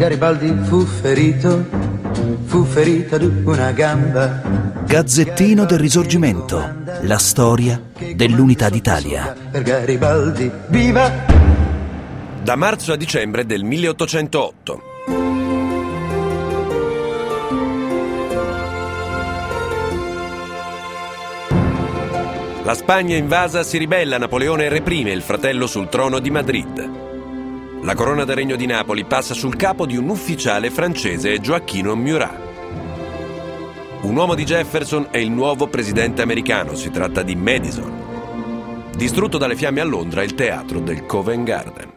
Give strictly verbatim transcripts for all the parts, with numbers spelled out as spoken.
Garibaldi fu ferito, fu ferito ad una gamba. Gazzettino del Risorgimento, la storia dell'Unità d'Italia. Per Garibaldi, viva! Da marzo a dicembre del milleottocentootto. La Spagna invasa si ribella, Napoleone reprime il fratello sul trono di Madrid. La corona del Regno di Napoli passa sul capo di un ufficiale francese, Joachim Murat. Un uomo di Jefferson è il nuovo presidente americano, si tratta di Madison. Distrutto dalle fiamme a Londra il teatro del Covent Garden.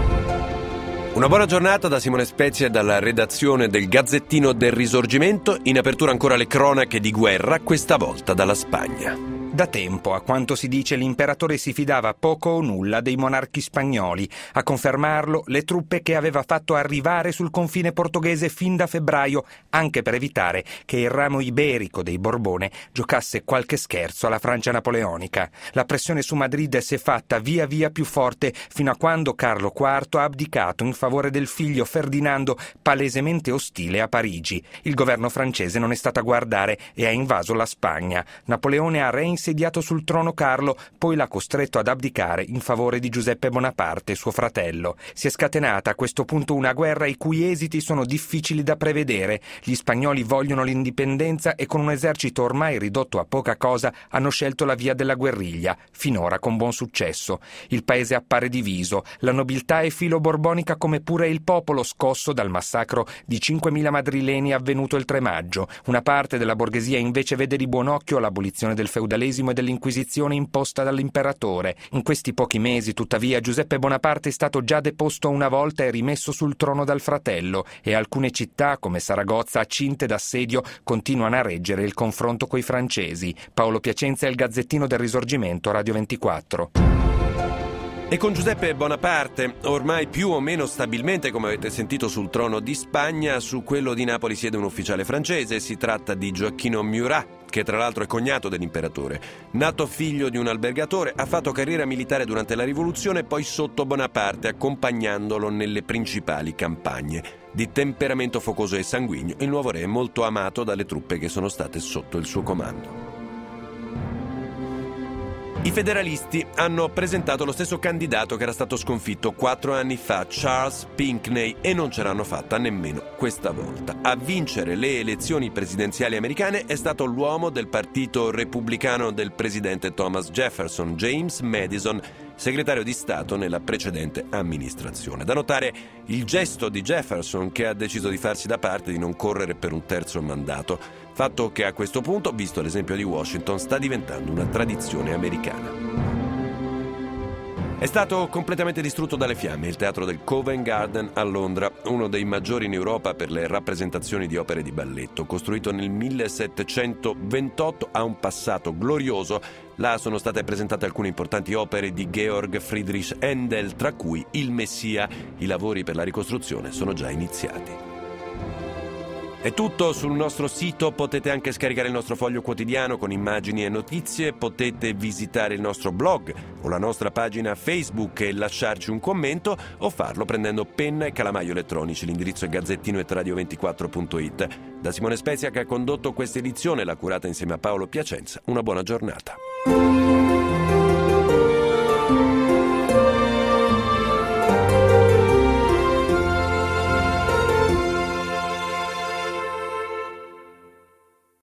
Una buona giornata da Simone Spezia e dalla redazione del Gazzettino del Risorgimento. In apertura ancora le cronache di guerra, questa volta dalla Spagna. Da tempo, a quanto si dice, l'imperatore si fidava poco o nulla dei monarchi spagnoli. A confermarlo, le truppe che aveva fatto arrivare sul confine portoghese fin da febbraio, anche per evitare che il ramo iberico dei Borbone giocasse qualche scherzo alla Francia napoleonica. La pressione su Madrid si è fatta via via più forte fino a quando Carlo quarto ha abdicato in favore del figlio Ferdinando, palesemente ostile a Parigi. Il governo francese non è stato a guardare e ha invaso la Spagna. Napoleone ha reinsediato Insediato sul trono Carlo, poi l'ha costretto ad abdicare in favore di Giuseppe Bonaparte, suo fratello. Si è scatenata a questo punto una guerra i cui esiti sono difficili da prevedere. Gli spagnoli vogliono l'indipendenza e con un esercito ormai ridotto a poca cosa hanno scelto la via della guerriglia, finora con buon successo. Il paese appare diviso, la nobiltà è filo-borbonica come pure il popolo scosso dal massacro di cinquemila madrileni avvenuto il tre maggio. Una parte della borghesia invece vede di buon occhio l'abolizione del feudalesimo e dell'inquisizione imposta dall'imperatore. In questi pochi mesi, tuttavia, Giuseppe Bonaparte è stato già deposto una volta e rimesso sul trono dal fratello, e alcune città, come Saragozza, cinte d'assedio, continuano a reggere il confronto coi francesi. Paolo Piacenza è il Gazzettino del Risorgimento, Radio ventiquattro. E con Giuseppe Bonaparte, ormai più o meno stabilmente, come avete sentito, sul trono di Spagna, su quello di Napoli siede un ufficiale francese. Si tratta di Joachim Murat, che tra l'altro è cognato dell'imperatore. Nato figlio di un albergatore, ha fatto carriera militare durante la rivoluzione e poi sotto Bonaparte, accompagnandolo nelle principali campagne. Di temperamento focoso e sanguigno, il nuovo re è molto amato dalle truppe che sono state sotto il suo comando. I federalisti hanno presentato lo stesso candidato che era stato sconfitto quattro anni fa, Charles Pinckney, e non ce l'hanno fatta nemmeno questa volta. A vincere le elezioni presidenziali americane è stato l'uomo del partito repubblicano del presidente Thomas Jefferson, James Madison, segretario di Stato nella precedente amministrazione. Da notare il gesto di Jefferson, che ha deciso di farsi da parte, di non correre per un terzo mandato, fatto che a questo punto, visto l'esempio di Washington, sta diventando una tradizione americana. È stato completamente distrutto dalle fiamme il teatro del Covent Garden a Londra, uno dei maggiori in Europa per le rappresentazioni di opere di balletto. Costruito nel millesettecentoventotto, ha un passato glorioso. Là sono state presentate alcune importanti opere di Georg Friedrich Händel, tra cui Il Messia. I lavori per la ricostruzione sono già iniziati. È tutto sul nostro sito, potete anche scaricare il nostro foglio quotidiano con immagini e notizie, potete visitare il nostro blog o la nostra pagina Facebook e lasciarci un commento, o farlo prendendo penna e calamaio elettronici. L'indirizzo è gazzettino chiocciola radio ventiquattro punto it. Da Simone Spezia, che ha condotto questa edizione, l'ha curata insieme a Paolo Piacenza. Una buona giornata.